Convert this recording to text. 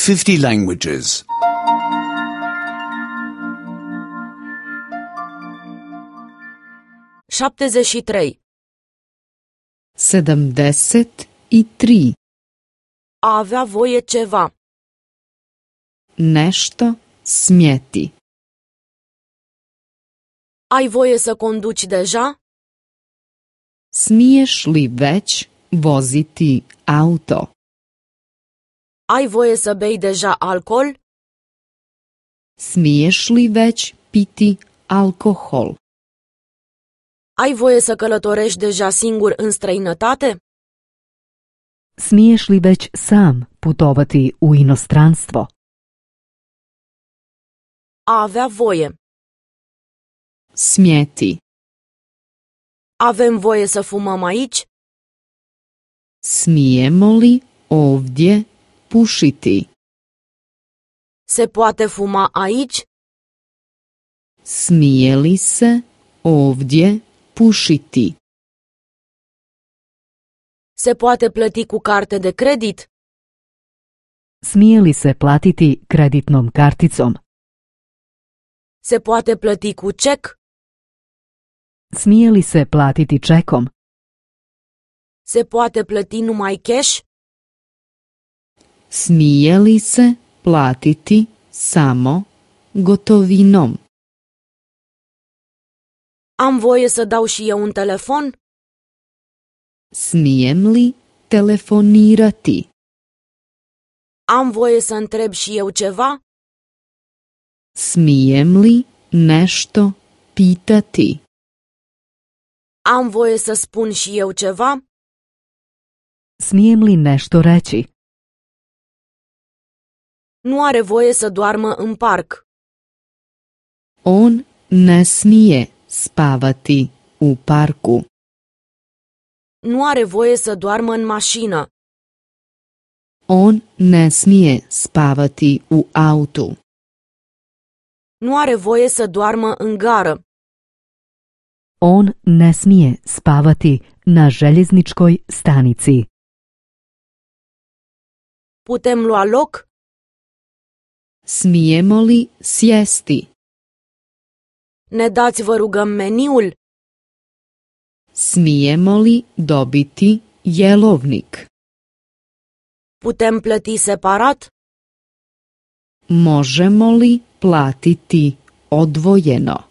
50 languages. 73. 73. A avea voie ceva. Nešto smjeti. Ai voie să conduci deja? Smiješ li već voziti auto? Ai voie să bei deja alcool? Smiješ li već piti alkohol? Ai voie să călătorești deja singur în străinătate? Smiješ li već sam putovati u inostranstvo? A avea voie. Smjeti. Avem voie să fumăm aici? Smijemo li ovdje pušiti? Se poate fuma aici? Smije li se ovdje pušiti? Se poate plăti cu carte de credit? Smije li se platiti kreditnom karticom? Se poate plăti cu cec? Smije li se platiti čekom? Se poate plăti numai cash? Smije li se platiti samo gotovinom? Am voie să dau și eu un telefon? Smijem li telefonirati? Am voie să întreb și eu ceva? Smijem li nešto pitati? Am voie să spun și eu ceva? Smijem li nešto reći? Nu are voie să doarmă în parc. On ne smije spavati u parku. Nu are voie să doarmă în mașină. On ne smije spavati u autu. Nu are voie să doarmă în gară. On ne smije spavati na željezničkoj stanici. Putem lua loc? Smijemo li sjesti? Ne dați, vă rugăm, meniul? Smijemo li dobiti jelovnik? Putem plăti separat? Možemo li platiti odvojeno?